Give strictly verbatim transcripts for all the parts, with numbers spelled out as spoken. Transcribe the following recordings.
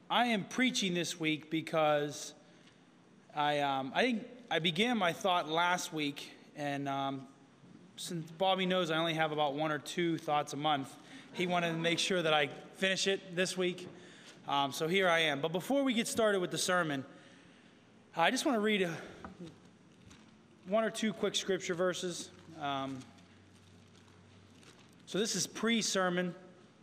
I am preaching this week because I um, I think I began my thought last week, and um, since Bobby knows I only have about one or two thoughts a month, he wanted to make sure that I finish it this week. Um, so here I am. But before we get started with the sermon, I just want to read a, one or two quick scripture verses. Um, so this is pre-sermon.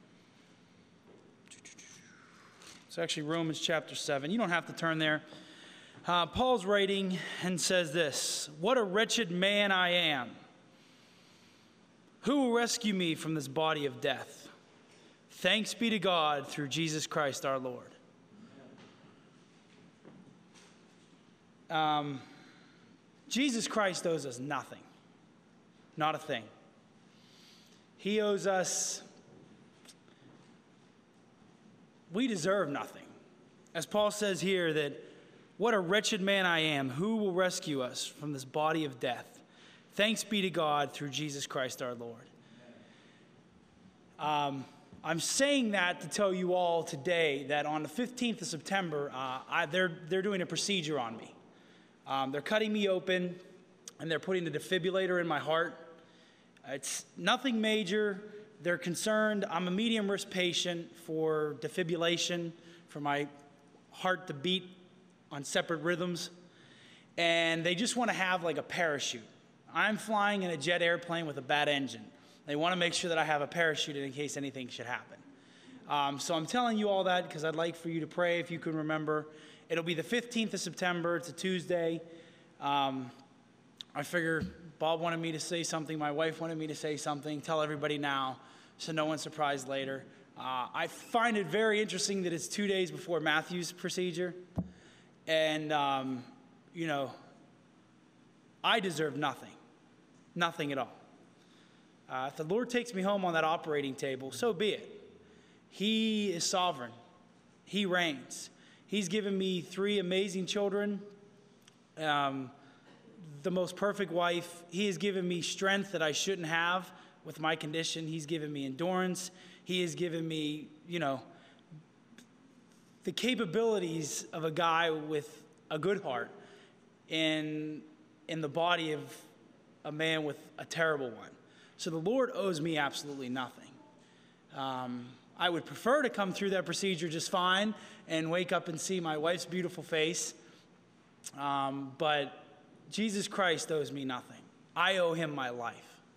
It's actually Romans chapter seven. You don't have to turn there. Uh, Paul's writing and says this: "What a wretched man I am! Who will rescue me from this body of death? Thanks be to God through Jesus Christ our Lord." Um, Jesus Christ owes us nothing. Not a thing. He owes us... We deserve nothing. As Paul says here that, "What a wretched man I am. Who will rescue us from this body of death? Thanks be to God through Jesus Christ our Lord." Um, I'm saying that to tell you all today that on the fifteenth of September, uh, I, they're, they're doing a procedure on me. Um, they're cutting me open, and they're putting a defibrillator in my heart. It's nothing major. They're concerned. I'm a medium risk patient for defibrillation, for my heart to beat on separate rhythms. And they just want to have like a parachute. I'm flying in a jet airplane with a bad engine. They want to make sure that I have a parachute in case anything should happen. Um, so I'm telling you all that because I'd like for you to pray if you can remember. It'll be the fifteenth of September. It's a Tuesday. Um, I figure Bob wanted me to say something. My wife wanted me to say something. Tell everybody now so no one's surprised later. Uh, I find it very interesting that it's two days before Matthew's procedure. And, um, you know, I deserve nothing. Nothing at all. Uh, if the Lord takes me home on that operating table, so be it. He is sovereign. He reigns. He's given me three amazing children, um, the most perfect wife. He has given me strength that I shouldn't have with my condition. He's given me endurance. He has given me, you know, the capabilities of a guy with a good heart in, in the body of a man with a terrible one. So the Lord owes me absolutely nothing. Um, I would prefer to come through that procedure just fine and wake up and see my wife's beautiful face. Um, but Jesus Christ owes me nothing. I owe him my life.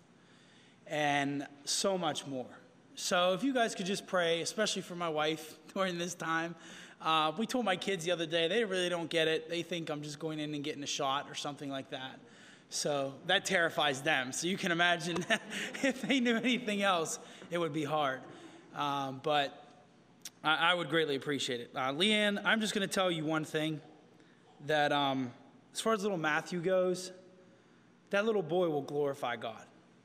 And so much more. So if you guys could just pray, especially for my wife during this time. Uh, we told my kids the other day, they really don't get it. They think I'm just going in and getting a shot or something like that. So that terrifies them. So you can imagine if they knew anything else, it would be hard. Um, but I, I would greatly appreciate it. Uh, Leanne, I'm just going to tell you one thing. That um, as far as little Matthew goes, that little boy will glorify God.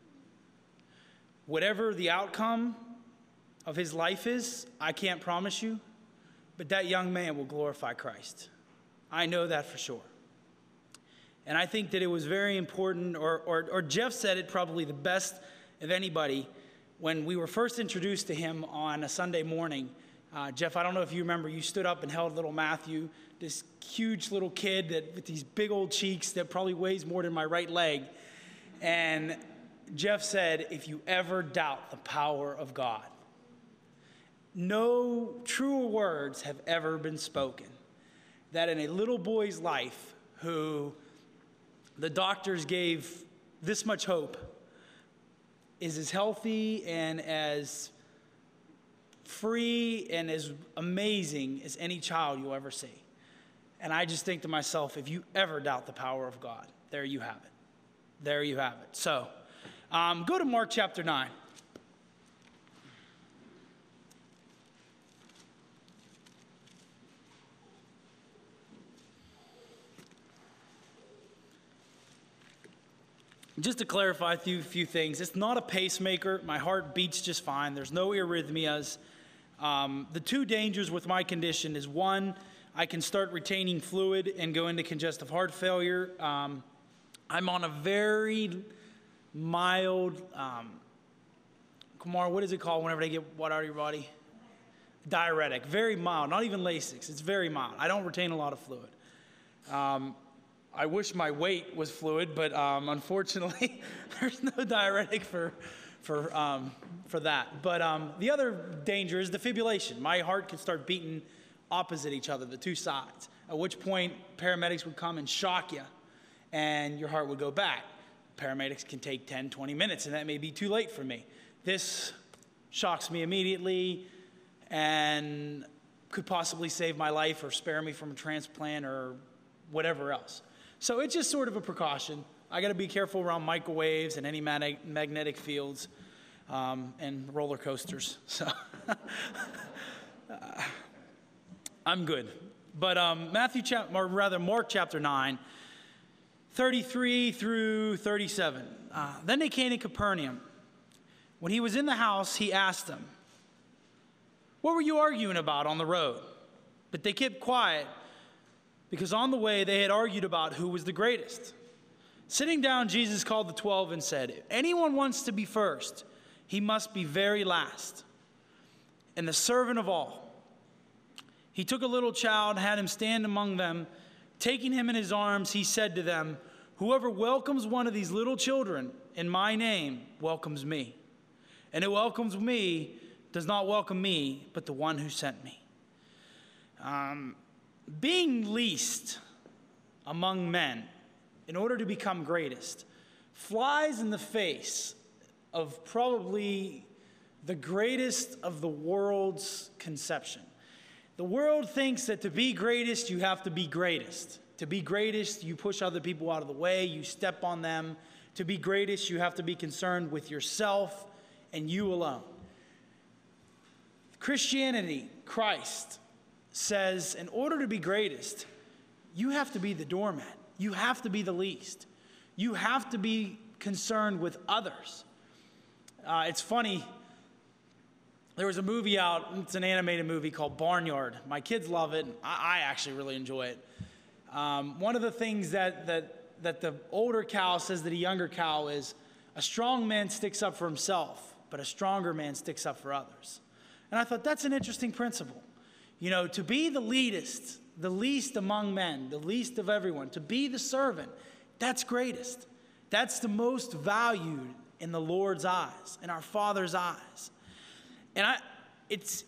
Whatever the outcome of his life is, I can't promise you, but that young man will glorify Christ. I know that for sure. And I think that it was very important, or, or, or Jeff said it probably the best of anybody, when we were first introduced to him on a Sunday morning. Uh, Jeff, I don't know if you remember, you stood up and held little Matthew, this huge little kid that with these big old cheeks that probably weighs more than my right leg. And Jeff said, "If you ever doubt the power of God," no truer words have ever been spoken. That in a little boy's life who the doctors gave this much hope is as healthy and as free and as amazing as any child you'll ever see. And I just think to myself, if you ever doubt the power of God, there you have it. There you have it. So, um, go to Mark chapter nine. Just to clarify a few, few things, it's not a pacemaker. My heart beats just fine. There's no arrhythmias. Um, the two dangers with my condition is, one, I can start retaining fluid and go into congestive heart failure. Um, I'm on a very mild, um, Kumar, what is it called whenever they get water out of your body? diuretic, very mild, not even Lasix. It's very mild. I don't retain a lot of fluid. Um, I wish my weight was fluid, but um, unfortunately, there's no diuretic for for um, for that. But um, the other danger is defibrillation. My heart could start beating opposite each other, the two sides, at which point paramedics would come and shock you, and your heart would go back. Paramedics can take ten, twenty minutes, and that may be too late for me. This shocks me immediately and could possibly save my life or spare me from a transplant or whatever else. So it's just sort of a precaution. I got to be careful around microwaves and any mag- magnetic fields um, and roller coasters. So uh, I'm good. But um, Matthew, chap- or rather Mark chapter nine, thirty-three through thirty-seven. Uh, then they came to Capernaum. When he was in the house, he asked them, "What were you arguing about on the road?" But they kept quiet, because on the way they had argued about who was the greatest. Sitting down, Jesus called the twelve and said, "If anyone wants to be first, he must be very last and the servant of all." He took a little child and had him stand among them. Taking him in his arms, he said to them, "Whoever welcomes one of these little children in my name welcomes me. And who welcomes me does not welcome me, but the one who sent me." Um, being least among men, in order to become greatest, flies in the face of probably the greatest of the world's conception. The world thinks that to be greatest, you have to be greatest. To be greatest, you push other people out of the way, you step on them. To be greatest, you have to be concerned with yourself and you alone. Christianity, Christ, says in order to be greatest, you have to be the doormat. You have to be the least. You have to be concerned with others. Uh, it's funny. There was a movie out, it's an animated movie called Barnyard. My kids love it. I, I actually really enjoy it. Um, one of the things that, that, that the older cow says to the younger cow is, a strong man sticks up for himself, but a stronger man sticks up for others. And I thought that's an interesting principle. You know, to be the least, the least among men, the least of everyone, to be the servant, that's greatest. That's the most valued in the Lord's eyes, in our Father's eyes. And I, it's,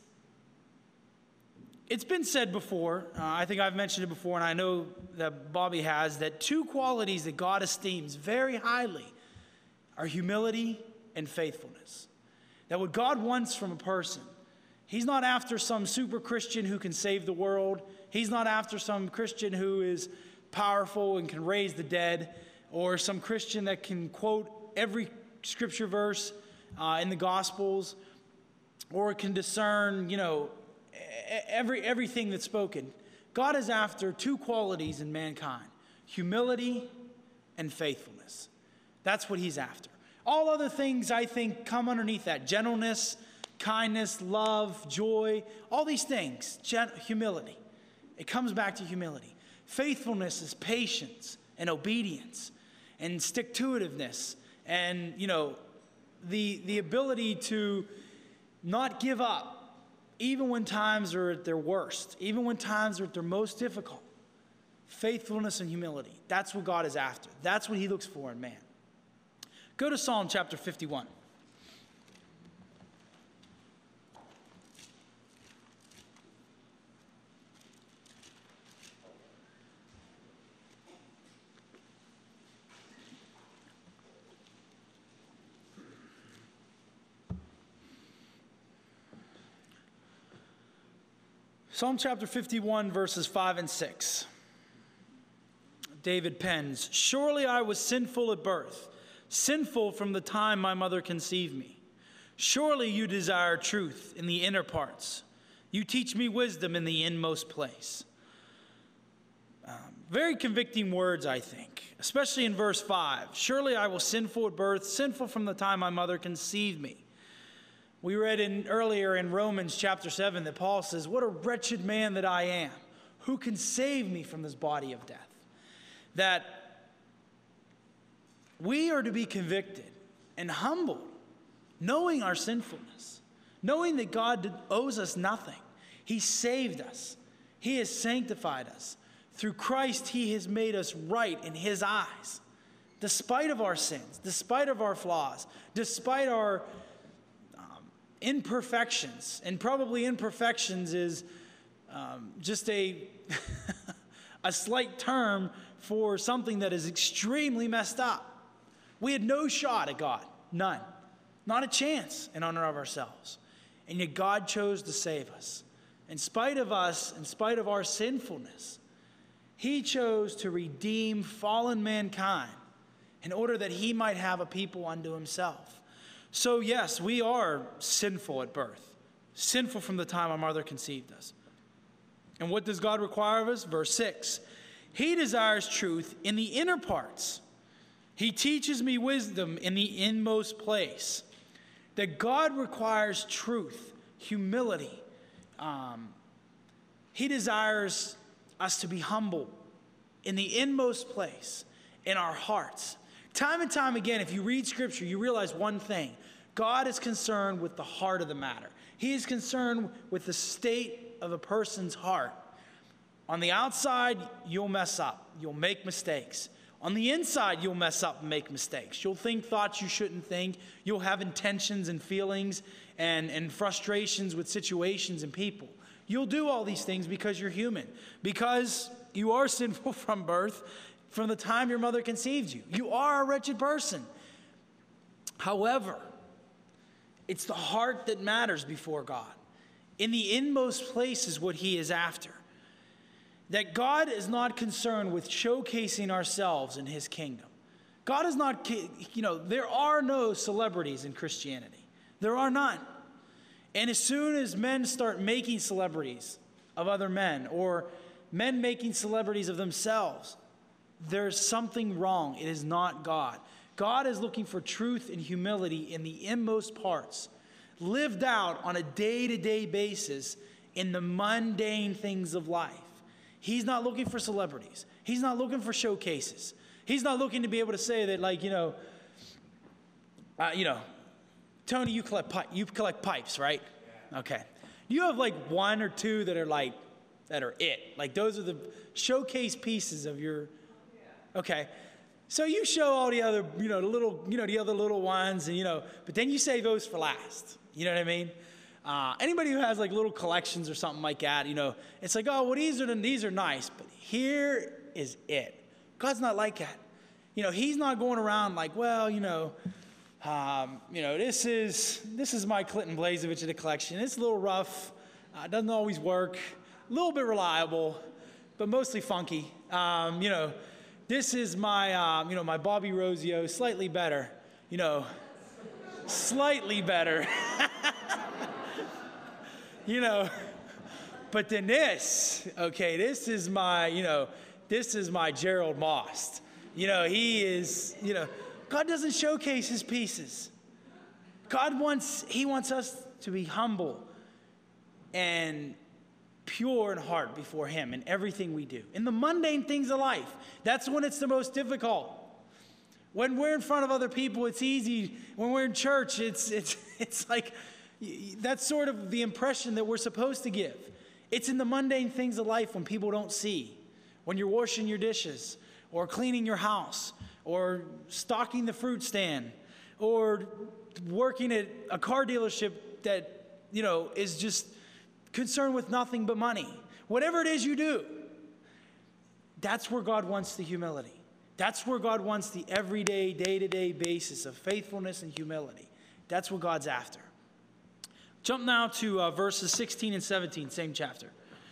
it's been said before, uh, I think I've mentioned it before, and I know that Bobby has, that two qualities that God esteems very highly are humility and faithfulness. That what God wants from a person, He's not after some super Christian who can save the world. He's not after some Christian who is powerful and can raise the dead, or some Christian that can quote every scripture verse uh, in the Gospels, or can discern, you know, every everything that's spoken. God is after two qualities in mankind: humility and faithfulness. That's what He's after. All other things, I think, come underneath that: gentleness, kindness, love, joy, all these things. Gen- humility. It comes back to humility. Faithfulness is patience and obedience and stick-to-itiveness, and, you know, the the ability to not give up, even when times are at their worst, even when times are at their most difficult. Faithfulness and humility. That's what God is after. That's what He looks for in man. Go to Psalm chapter fifty-one. Psalm chapter fifty-one, verses five and six. David pens, "Surely I was sinful at birth, sinful from the time my mother conceived me. Surely you desire truth in the inner parts. You teach me wisdom in the inmost place." Um, very convicting words, I think, especially in verse five. "Surely I was sinful at birth, sinful from the time my mother conceived me." We read in earlier in Romans chapter seven that Paul says, "What a wretched man that I am. Who can save me from this body of death?" That we are to be convicted and humbled, knowing our sinfulness, knowing that God owes us nothing, He saved us. He has sanctified us. Through Christ, he has made us right in his eyes. Despite of our sins, despite of our flaws, despite our um, imperfections, and probably imperfections is um, just a, a slight term for something that is extremely messed up. We had no shot at God, none, not a chance in honor of ourselves. And yet God chose to save us. In spite of us, in spite of our sinfulness, he chose to redeem fallen mankind in order that he might have a people unto himself. So yes, we are sinful at birth, sinful from the time our mother conceived us. And what does God require of us? Verse six, he desires truth in the inner parts. He teaches me wisdom in the inmost place. That God requires truth, humility. Um, he desires us to be humble in the inmost place, in our hearts. Time and time again, if you read Scripture, you realize one thing. God is concerned with the heart of the matter. He is concerned with the state of a person's heart. On the outside, you'll mess up. You'll make mistakes. On the inside, you'll mess up and make mistakes. You'll think thoughts you shouldn't think. You'll have intentions and feelings and, and frustrations with situations and people. You'll do all these things because you're human. Because you are sinful from birth, from the time your mother conceived you. You are a wretched person. However, it's the heart that matters before God. In the inmost place is what he is after. That God is not concerned with showcasing ourselves in his kingdom. God is not, you know, there are no celebrities in Christianity. There are none. And as soon as men start making celebrities of other men, or men making celebrities of themselves, there's something wrong. It is not God. God is looking for truth and humility in the inmost parts, lived out on a day-to-day basis in the mundane things of life. He's not looking for celebrities. He's not looking for showcases. He's not looking to be able to say that, like, you know, uh, you know, Tony, you collect pi- you collect pipes, right? Yeah. Okay. You have like one or two that are like that are it. Like those are the showcase pieces of your. Okay. So you show all the other, you know, the little, you know, the other little ones, and you know, but then you save those for last. You know what I mean? Uh, anybody who has like little collections or something like that, you know, it's like, oh, well, these are the, these are nice, but here is it. God's not like that. You know, he's not going around like, well, you know, um, you know, this is this is my Clinton Blazevich of the collection. It's a little rough, uh, doesn't always work, a little bit reliable, but mostly funky. Um, you know, this is my, um, you know, my Bobby Rosio, slightly better. You know, slightly better. You know, but then this, okay, this is my, you know, this is my Gerald Most. You know, he is, you know, God doesn't showcase his pieces. God wants, he wants us to be humble and pure in heart before him in everything we do. In the mundane things of life, that's when it's the most difficult. When we're in front of other people, it's easy. When we're in church, it's it's it's like, that's sort of the impression that we're supposed to give. It's in the mundane things of life when people don't see. When you're washing your dishes, or cleaning your house, or stocking the fruit stand, or working at a car dealership that, you know, is just concerned with nothing but money. Whatever it is you do, that's where God wants the humility. That's where God wants the everyday, day-to-day basis of faithfulness and humility. That's what God's after. Jump now to uh, verses sixteen and seventeen, same chapter.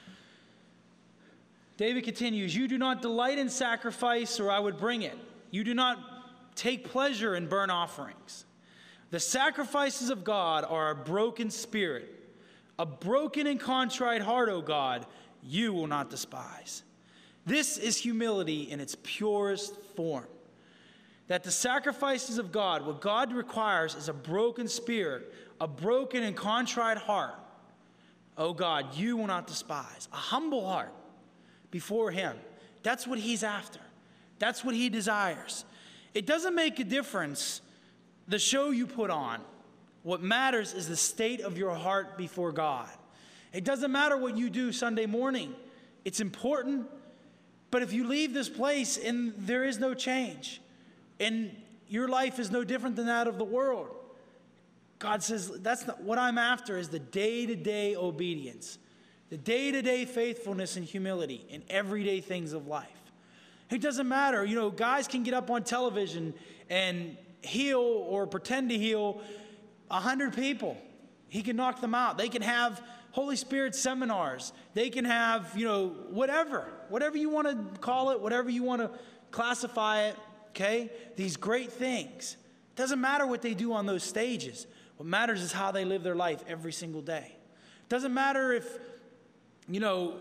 David continues, you do not delight in sacrifice, or I would bring it. You do not take pleasure in burnt offerings. The sacrifices of God are a broken spirit. A broken and contrite heart, O God, you will not despise. This is humility in its purest form. That the sacrifices of God, what God requires is a broken spirit, a broken and contrite heart. Oh God, you will not despise. A humble heart before him. That's what he's after. That's what he desires. It doesn't make a difference the show you put on. What matters is the state of your heart before God. It doesn't matter what you do Sunday morning. It's important. But if you leave this place and there is no change, and your life is no different than that of the world, God says, that's not what I'm after, is the day-to-day obedience, the day-to-day faithfulness and humility in everyday things of life. It doesn't matter. You know, guys can get up on television and heal or pretend to heal a hundred people. He can knock them out. They can have Holy Spirit seminars. They can have, you know, whatever, whatever you want to call it, whatever you want to classify it, okay? These great things. It doesn't matter what they do on those stages. What matters is how they live their life every single day. It doesn't matter if, you know,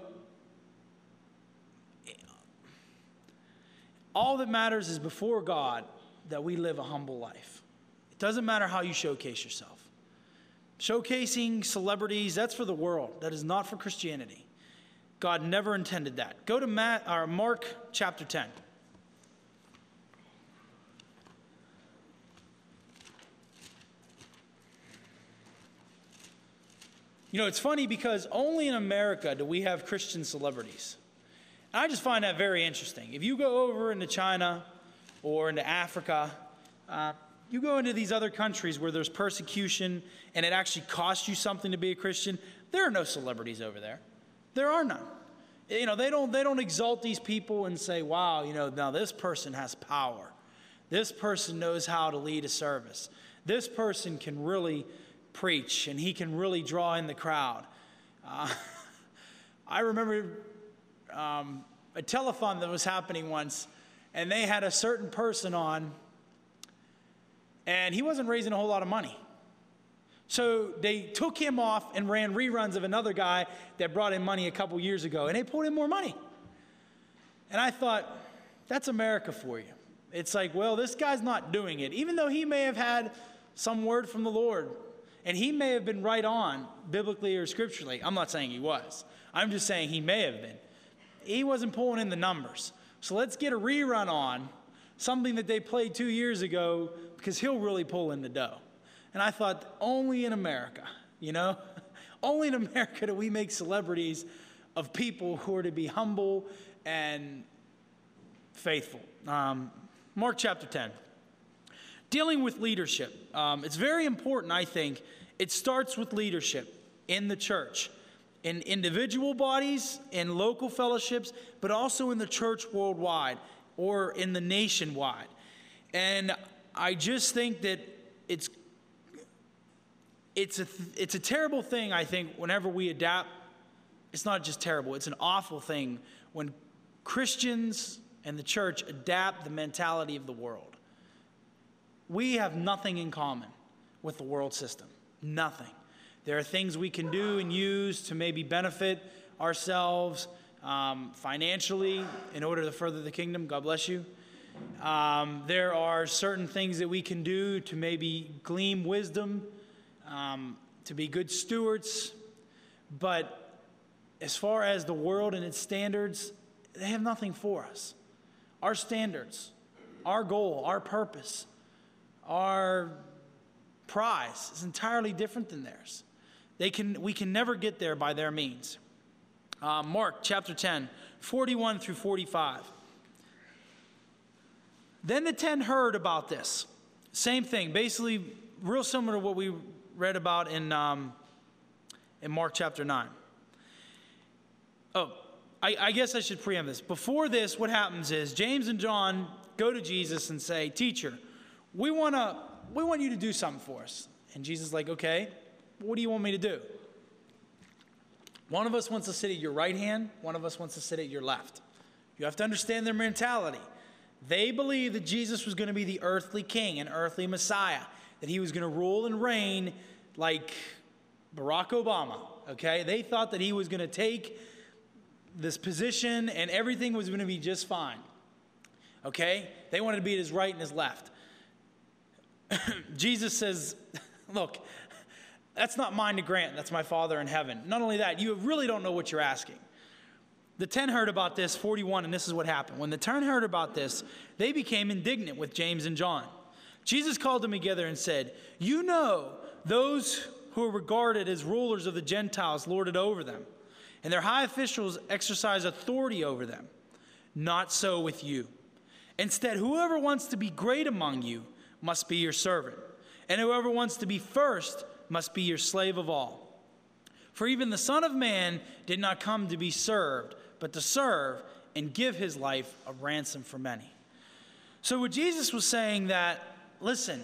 all that matters is before God that we live a humble life. It doesn't matter how you showcase yourself. Showcasing celebrities, that's for the world. That is not for Christianity. God never intended that. Go to Matt, or Mark chapter ten. You know, it's funny because only in America do we have Christian celebrities. And I just find that very interesting. If you go over into China or into Africa, uh, you go into these other countries where there's persecution and it actually costs you something to be a Christian, there are no celebrities over there. There are none. You know, they don't, they don't exalt these people and say, wow, you know, now this person has power. This person knows how to lead a service. This person can really preach and he can really draw in the crowd. Uh, I remember um, a telethon that was happening once, and they had a certain person on, and he wasn't raising a whole lot of money. So they took him off and ran reruns of another guy that brought in money a couple years ago, and they pulled in more money. And I thought, that's America for you. It's like, well, this guy's not doing it, even though he may have had some word from the Lord, and he may have been right on biblically or scripturally. I'm not saying he was. I'm just saying he may have been. He wasn't pulling in the numbers. So let's get a rerun on something that they played two years ago, because he'll really pull in the dough. And I thought, only in America, you know? Only in America do we make celebrities of people who are to be humble and faithful. Um, Mark chapter ten. Dealing with leadership. Um, it's very important, I think. It starts with leadership in the church, in individual bodies, in local fellowships, but also in the church worldwide or in the nationwide. And I just think that it's it's a it's a terrible thing, I think, whenever we adapt. It's not just terrible, it's an awful thing when Christians and the church adapt the mentality of the world. We have nothing in common with the world system. Nothing. There are things we can do and use to maybe benefit ourselves um, financially in order to further the kingdom. God bless you. Um, there are certain things that we can do to maybe glean wisdom, um, to be good stewards. But as far as the world and its standards, they have nothing for us. Our standards, our goal, our purpose, our prize is entirely different than theirs. They can, we can never get there by their means. Uh, Mark chapter ten, forty-one through forty-five. Then the ten heard about this. Same thing, basically real similar to what we read about in, um, in Mark chapter nine. Oh, I, I guess I should preempt this. Before this, what happens is James and John go to Jesus and say, "Teacher, we want to we want you to do something for us." And Jesus is like, "Okay, what do you want me to do?" One of us wants to sit at your right hand. One of us wants to sit at your left. You have to understand their mentality. They believed that Jesus was going to be the earthly king, an earthly Messiah, that he was going to rule and reign like Barack Obama, okay? They thought that he was going to take this position and everything was going to be just fine, okay? They wanted to be at his right and his left. Jesus says, look, that's not mine to grant. That's my Father in heaven. Not only that, you really don't know what you're asking. The ten heard about this, forty-one, and this is what happened. When the ten heard about this, they became indignant with James and John. Jesus called them together and said, "You know those who are regarded as rulers of the Gentiles lord it over them, and their high officials exercise authority over them. Not so with you. Instead, whoever wants to be great among you must be your servant, and whoever wants to be first must be your slave of all. For even the Son of Man did not come to be served, but to serve and give his life a ransom for many. So what Jesus was saying that, listen,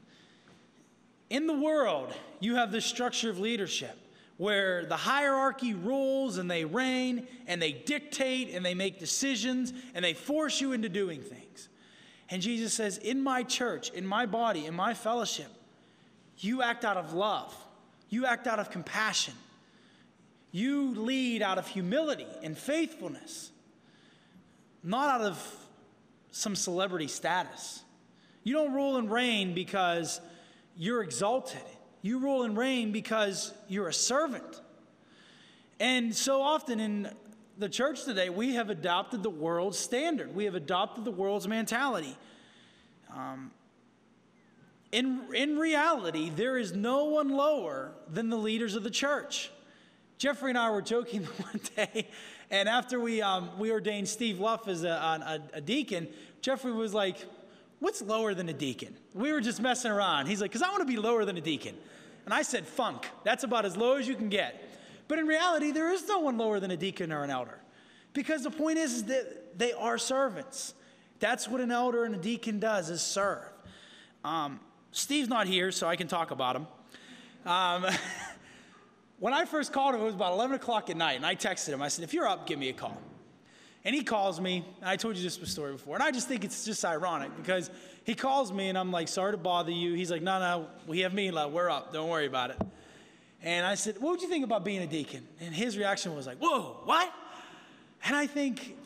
in the world, you have this structure of leadership where the hierarchy rules and they reign and they dictate and they make decisions and they force you into doing things. And Jesus says, in my church, in my body, in my fellowship, you act out of love. You act out of compassion. You lead out of humility and faithfulness, not out of some celebrity status. You don't rule and reign because you're exalted. You rule and reign because you're a servant. And so often in the church today, we have adopted the world's standard. We have adopted the world's mentality. Um, in, in reality, there is no one lower than the leaders of the church. Jeffrey and I were joking one day, and after we um, we ordained Steve Luff as a, a, a deacon, Jeffrey was like, what's lower than a deacon? We were just messing around. He's like, because I want to be lower than a deacon. And I said, funk. That's about as low as you can get. But in reality, there is no one lower than a deacon or an elder. Because the point is, is that they are servants. That's what an elder and a deacon does, is serve. Um, Steve's not here, so I can talk about him. Um, when I first called him, it was about eleven o'clock at night, and I texted him. I said, if you're up, give me a call. And he calls me, and I told you this story before, and I just think it's just ironic because he calls me, and I'm like, sorry to bother you. He's like, no, no, we have Mila. We're up. Don't worry about it. And I said, what would you think about being a deacon? And his reaction was like, whoa, what? And I think,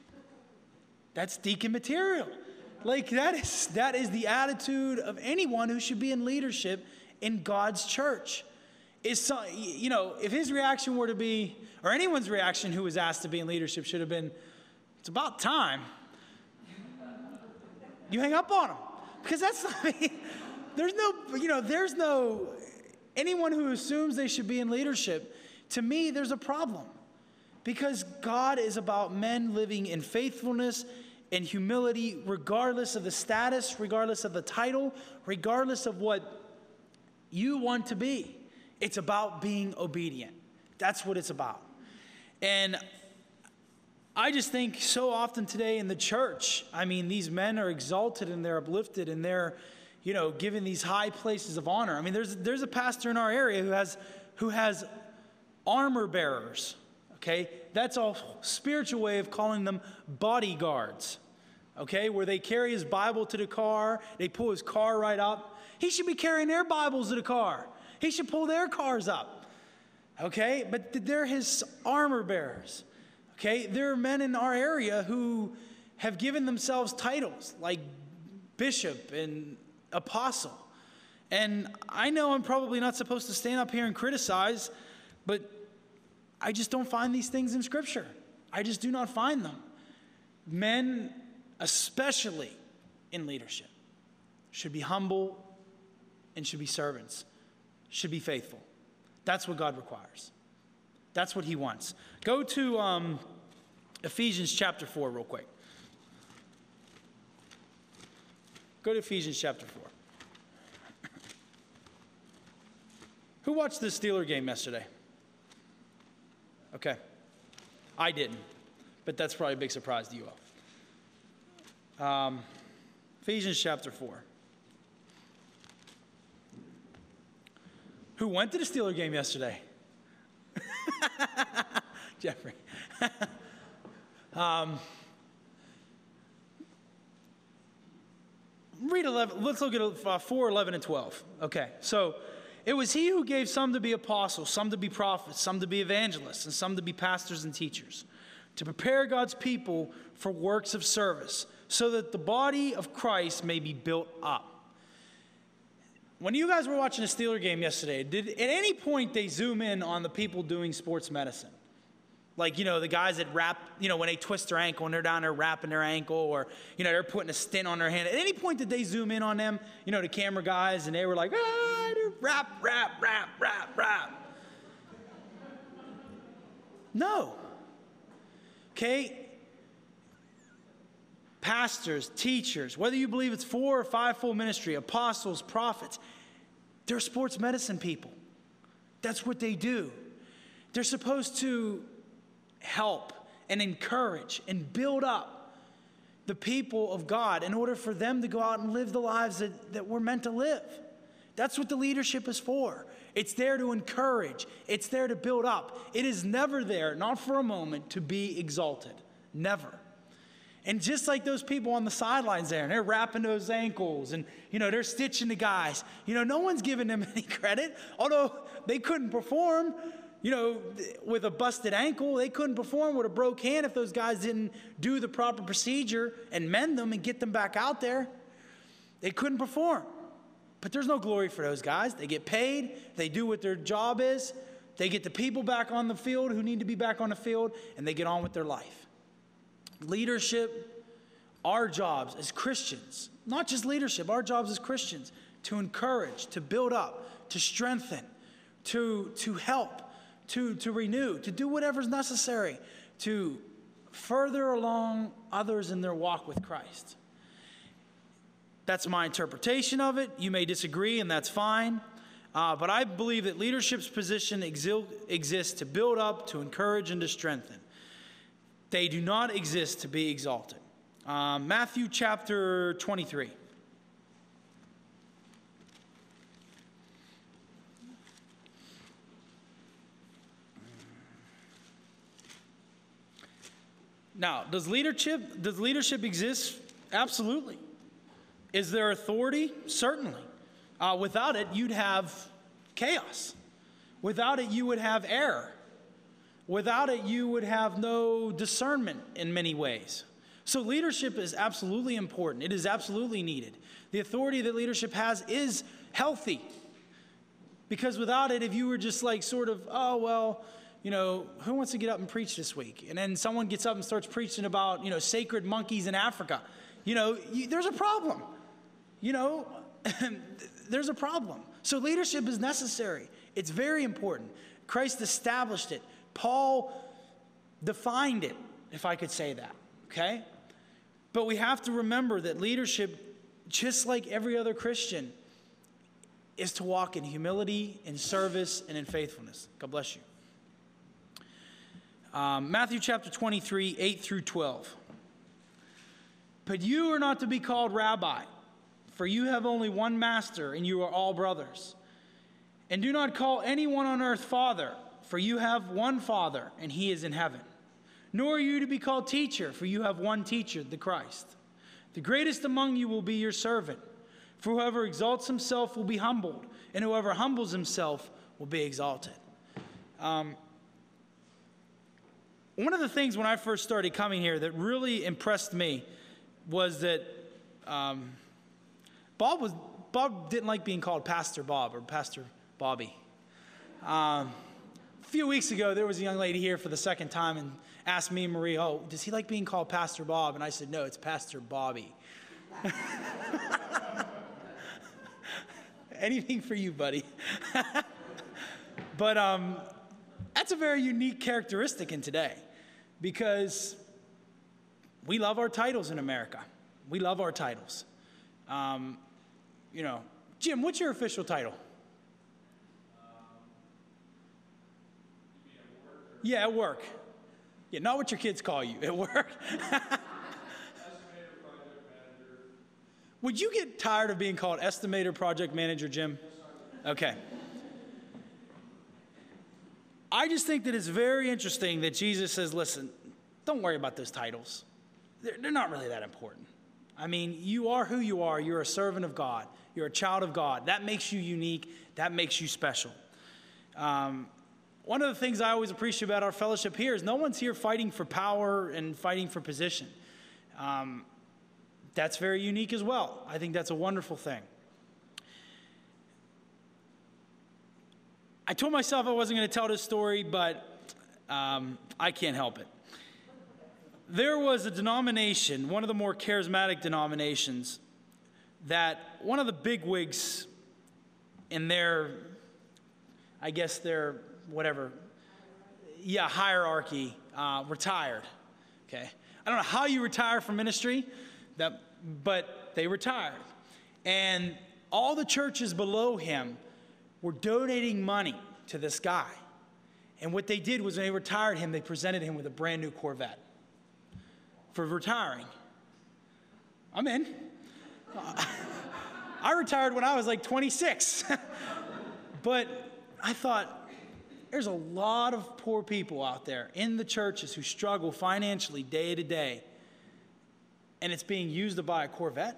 that's deacon material. Like, that is, that is the attitude of anyone who should be in leadership in God's church. Is so, you know, if his reaction were to be, or anyone's reaction who was asked to be in leadership should have been, it's about time. You hang up on him. Because that's, I mean, there's no, you know, there's no, anyone who assumes they should be in leadership, to me, there's a problem. Because God is about men living in faithfulness and humility, regardless of the status, regardless of the title, regardless of what you want to be. It's about being obedient. That's what it's about. And I just think so often today in the church, I mean, these men are exalted and they're uplifted and they're, you know, given these high places of honor. I mean, there's there's a pastor in our area who has who has armor bearers. Okay, that's a spiritual way of calling them bodyguards. Okay, where they carry his Bible to the car, they pull his car right up. He should be carrying their Bibles to the car. He should pull their cars up. Okay, but they're his armor bearers. Okay, there are men in our area who have given themselves titles like bishop and apostle. And I know I'm probably not supposed to stand up here and criticize, but I just don't find these things in Scripture. I just do not find them. Men, especially in leadership, should be humble and should be servants, should be faithful. That's what God requires. That's what he wants. Go to um, Ephesians chapter four real quick. Go to Ephesians chapter four. Who watched the Steeler game yesterday? Okay. I didn't, but that's probably a big surprise to you all. Um, Ephesians chapter four. Who went to the Steeler game yesterday? Jeffrey. um, read eleven. Let's look at uh, four, eleven, and twelve. Okay, so it was he who gave some to be apostles, some to be prophets, some to be evangelists, and some to be pastors and teachers, to prepare God's people for works of service, so that the body of Christ may be built up. When you guys were watching the Steeler game yesterday, did at any point they zoom in on the people doing sports medicine? Like, you know, the guys that wrap, you know, when they twist their ankle and they're down there wrapping their ankle, or, you know, they're putting a stent on their hand. At any point did they zoom in on them, you know, the camera guys, and they were like, ah, they're rap, rap, rap, rap, rap. No. Okay? Pastors, teachers, whether you believe it's four or five-fold ministry, apostles, prophets, they're sports medicine people. That's what they do. They're supposed to help and encourage and build up the people of God in order for them to go out and live the lives that, that we're meant to live. That's what the leadership is for. It's there to encourage. It's there to build up. It is never there, not for a moment, to be exalted. Never. And just like those people on the sidelines there, and they're wrapping those ankles, and, you know, they're stitching the guys. You know, no one's giving them any credit, although they couldn't perform, you know, with a busted ankle. They couldn't perform with a broke hand if those guys didn't do the proper procedure and mend them and get them back out there. They couldn't perform. But there's no glory for those guys. They get paid. They do what their job is. They get the people back on the field who need to be back on the field, and they get on with their life. Leadership, our jobs as Christians, not just leadership, our jobs as Christians, to encourage, to build up, to strengthen, to, to help, to, to renew, to do whatever's necessary to further along others in their walk with Christ. That's my interpretation of it. You may disagree, and that's fine. Uh, but I believe that leadership's position exil- exists to build up, to encourage, and to strengthen. They do not exist to be exalted. Um, Matthew chapter twenty-three. Now, does leadership, does leadership exist? Absolutely. Is there authority? Certainly. Uh, without it, you'd have chaos. Without it, you would have error. Without it, you would have no discernment in many ways. So leadership is absolutely important. It is absolutely needed. The authority that leadership has is healthy. Because without it, if you were just like sort of, oh, well, you know, who wants to get up and preach this week? And then someone gets up and starts preaching about, you know, sacred monkeys in Africa. You know, you, there's a problem. You know, there's a problem. So leadership is necessary. It's very important. Christ established it. Paul defined it, if I could say that, okay? But we have to remember that leadership, just like every other Christian, is to walk in humility, in service, and in faithfulness. God bless you. Um, Matthew chapter twenty-three, eight through twelve. But you are not to be called rabbi, for you have only one master, and you are all brothers. And do not call anyone on earth father, for you have one Father, and he is in heaven. Nor are you to be called teacher, for you have one teacher, the Christ. The greatest among you will be your servant. For whoever exalts himself will be humbled, and whoever humbles himself will be exalted. Um, one of the things when I first started coming here that really impressed me was that um, Bob was Bob didn't like being called Pastor Bob or Pastor Bobby. Um, A few weeks ago, there was a young lady here for the second time and asked me and Marie, oh, does he like being called Pastor Bob? And I said, no, it's Pastor Bobby. Anything for you, buddy. But um, that's a very unique characteristic in today because we love our titles in America. We love our titles. Um, you know, Jim, what's your official title? Yeah, at work. Yeah, not what your kids call you, at work. Would you get tired of being called estimator, project manager, Jim? Okay. I just think that it's very interesting that Jesus says, listen, don't worry about those titles. They're, they're not really that important. I mean, you are who you are. You're a servant of God. You're a child of God. That makes you unique. That makes you special. Um, One of the things I always appreciate about our fellowship here is no one's here fighting for power and fighting for position. Um, that's very unique as well. I think that's a wonderful thing. I told myself I wasn't going to tell this story, but um, I can't help it. There was a denomination, one of the more charismatic denominations, that one of the bigwigs in their, I guess their, whatever, yeah, hierarchy, uh, retired, okay? I don't know how you retire from ministry, that, but they retired. And all the churches below him were donating money to this guy. And what they did was when they retired him, they presented him with a brand new Corvette for retiring. I'm in. I retired when I was like twenty-six. But I thought, there's a lot of poor people out there in the churches who struggle financially day to day, and it's being used to buy a Corvette?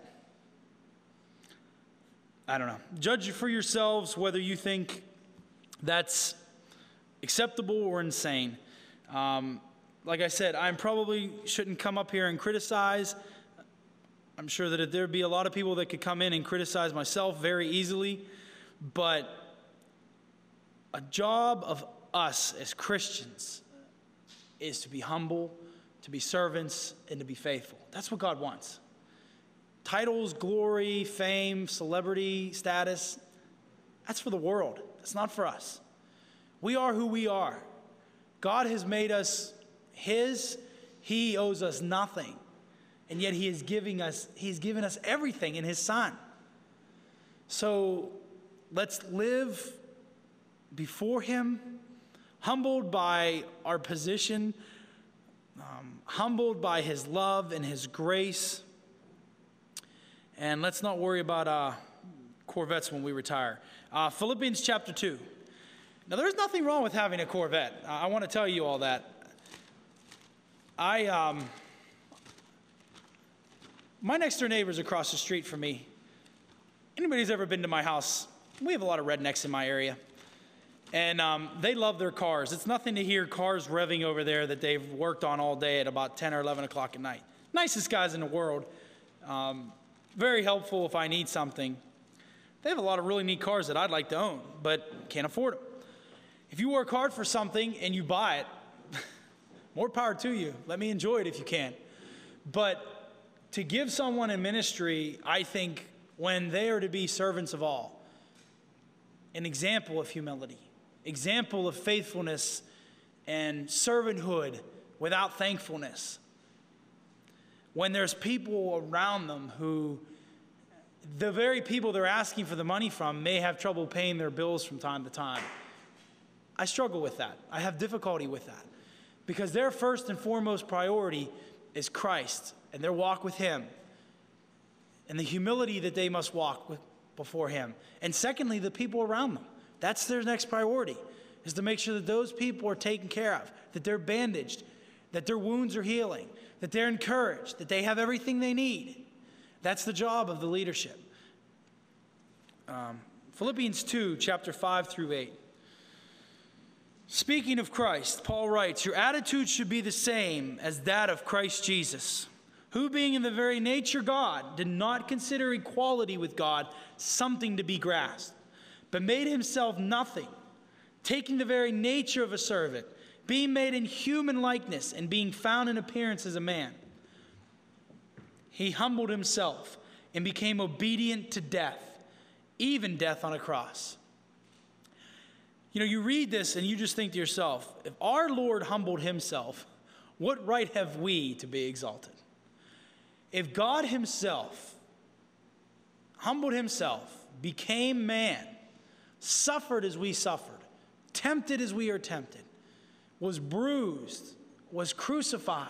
I don't know. Judge for yourselves whether you think that's acceptable or insane. Um, like I said, I probably shouldn't come up here and criticize. I'm sure that there'd be a lot of people that could come in and criticize myself very easily, but a job of us as Christians is to be humble, to be servants, and to be faithful. That's what God wants. Titles, glory, fame, celebrity, status, that's for the world. That's not for us. We are who we are. God has made us His. He owes us nothing. And yet He is giving us, He's given us everything in His Son. So let's live before Him, humbled by our position, um, humbled by His love and His grace. And let's not worry about uh, Corvettes when we retire. Uh, Philippians chapter two. Now, there's nothing wrong with having a Corvette. I, I want to tell you all that. I, um, my next door neighbor's across the street from me. Anybody's ever been to my house? We have a lot of rednecks in my area. And um, they love their cars. It's nothing to hear cars revving over there that they've worked on all day at about ten or eleven o'clock at night. Nicest guys in the world. Um, very helpful if I need something. They have a lot of really neat cars that I'd like to own, but can't afford them. If you work hard for something and you buy it, more power to you. Let me enjoy it if you can. But to give someone in ministry, I think, when they are to be servants of all, an example of humility, example of faithfulness and servanthood without thankfulness. When there's people around them who, the very people they're asking for the money from, may have trouble paying their bills from time to time. I struggle with that. I have difficulty with that. Because their first and foremost priority is Christ and their walk with Him and the humility that they must walk with before Him. And secondly, the people around them. That's their next priority, is to make sure that those people are taken care of, that they're bandaged, that their wounds are healing, that they're encouraged, that they have everything they need. That's the job of the leadership. Um, Philippians two, chapter five through eight. Speaking of Christ, Paul writes, "Your attitude should be the same as that of Christ Jesus, who being in the very nature God, did not consider equality with God something to be grasped, but made Himself nothing, taking the very nature of a servant, being made in human likeness, and being found in appearance as a man. He humbled Himself and became obedient to death, even death on a cross." You know, you read this and you just think to yourself, if our Lord humbled Himself, what right have we to be exalted? If God Himself humbled Himself, became man, suffered as we suffered, tempted as we are tempted, was bruised, was crucified,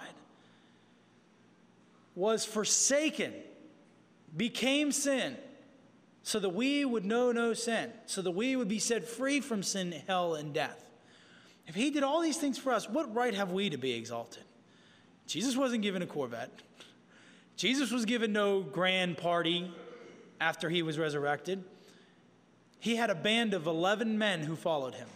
was forsaken, became sin, so that we would know no sin, so that we would be set free from sin, hell, and death. If He did all these things for us, what right have we to be exalted? Jesus wasn't given a Corvette. Jesus was given no grand party after He was resurrected. He had a band of eleven men who followed Him.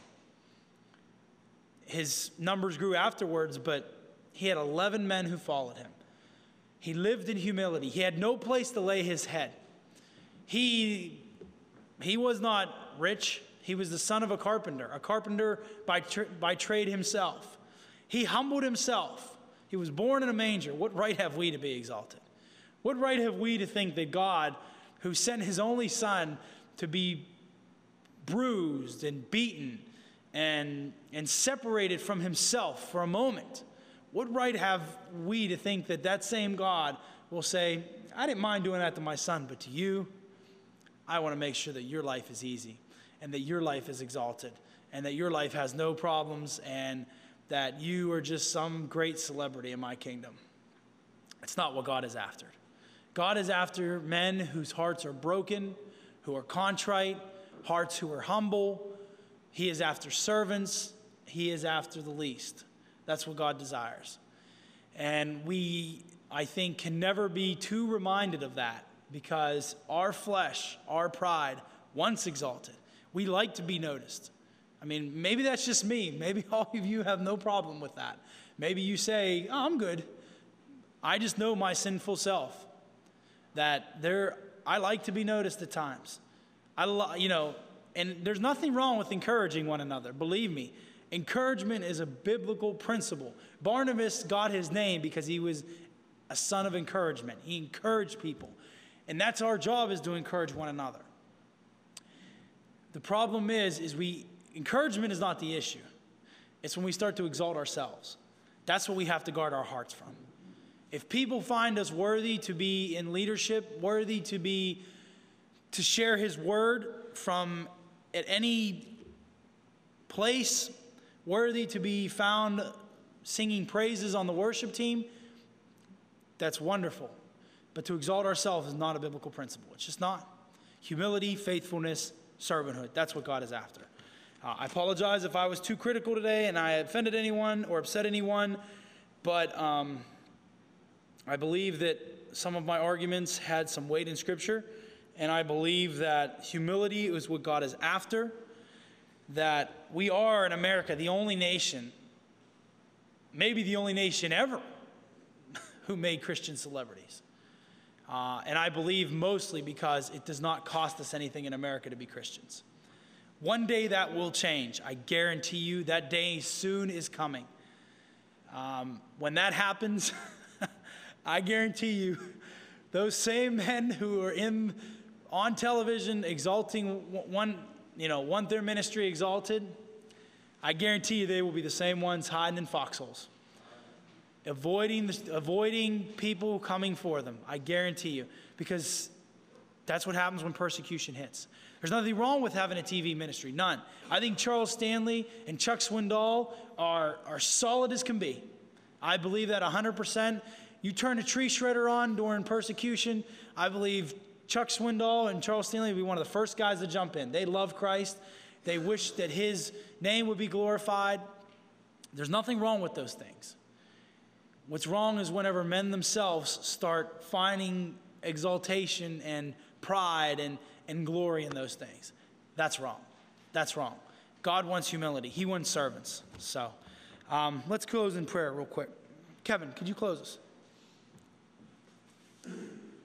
His numbers grew afterwards, but He had eleven men who followed Him. He lived in humility. He had no place to lay His head. He, he was not rich. He was the son of a carpenter, a carpenter by, tra- by trade himself. He humbled Himself. He was born in a manger. What right have we to be exalted? What right have we to think that God, who sent His only Son to be bruised and beaten and, and separated from himself for a moment, what right have we to think that that same God will say, I didn't mind doing that to my son, but to you, I want to make sure that your life is easy and that your life is exalted and that your life has no problems and that you are just some great celebrity in my kingdom. It's not what God is after. God is after men whose hearts are broken, who are contrite, hearts who are humble. He is after servants. He is after the least. That's what God desires. And we, I think, can never be too reminded of that because our flesh, our pride, once exalted, we like to be noticed. I mean, maybe that's just me. Maybe all of you have no problem with that. Maybe you say, oh, I'm good. I just know my sinful self, that there, I like to be noticed at times. I, lo- you know, and there's nothing wrong with encouraging one another. Believe me, encouragement is a biblical principle. Barnabas got his name because he was a son of encouragement. He encouraged people. And that's our job, is to encourage one another. The problem is, is we, encouragement is not the issue. It's when we start to exalt ourselves. That's what we have to guard our hearts from. If people find us worthy to be in leadership, worthy to be, to share his word from at any place, worthy to be found singing praises on the worship team, that's wonderful. But to exalt ourselves is not a biblical principle. It's just not. Humility, faithfulness, servanthood. That's what God is after. Uh, I apologize if I was too critical today and I offended anyone or upset anyone, but um, I believe that some of my arguments had some weight in Scripture, and I believe that humility is what God is after, that we are in America the only nation, maybe the only nation ever, who made Christian celebrities. Uh, and I believe mostly because it does not cost us anything in America to be Christians. One day that will change. I guarantee you that day soon is coming. Um, when that happens, I guarantee you, those same men who are in on television exalting one, you know, want their ministry exalted, I guarantee you they will be the same ones hiding in foxholes, avoiding the, avoiding people coming for them. I guarantee you, because that's what happens when persecution hits. There's nothing wrong with having a T V ministry, none. I think Charles Stanley and Chuck Swindoll are are solid as can be. I believe that one hundred percent. You turn a tree shredder on during persecution, I believe Chuck Swindoll and Charles Stanley would be one of the first guys to jump in. They love Christ. They wish that his name would be glorified. There's nothing wrong with those things. What's wrong is whenever men themselves start finding exaltation and pride and, and glory in those things. That's wrong. That's wrong. God wants humility. He wants servants. So um, let's close in prayer real quick. Kevin, could you close us? Thank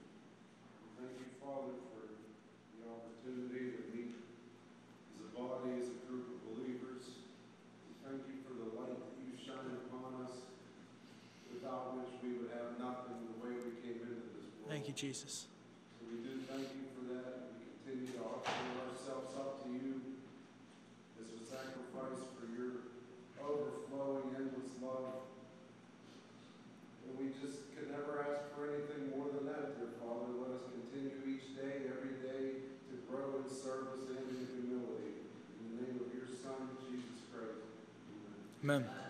you, Father, for the opportunity to meet as a body, as a group of believers. We thank you for the light that you shine upon us, without which we would have nothing the way we came into this world. Thank you, Jesus. So we do thank you for that. We continue to offer ourselves up to you as a sacrifice for your overflowing, endless love. And we just can never ask for anything more than that, dear Father. Let us continue each day, every day, to grow in service and in humility. In the name of your Son, Jesus Christ. Amen. Amen.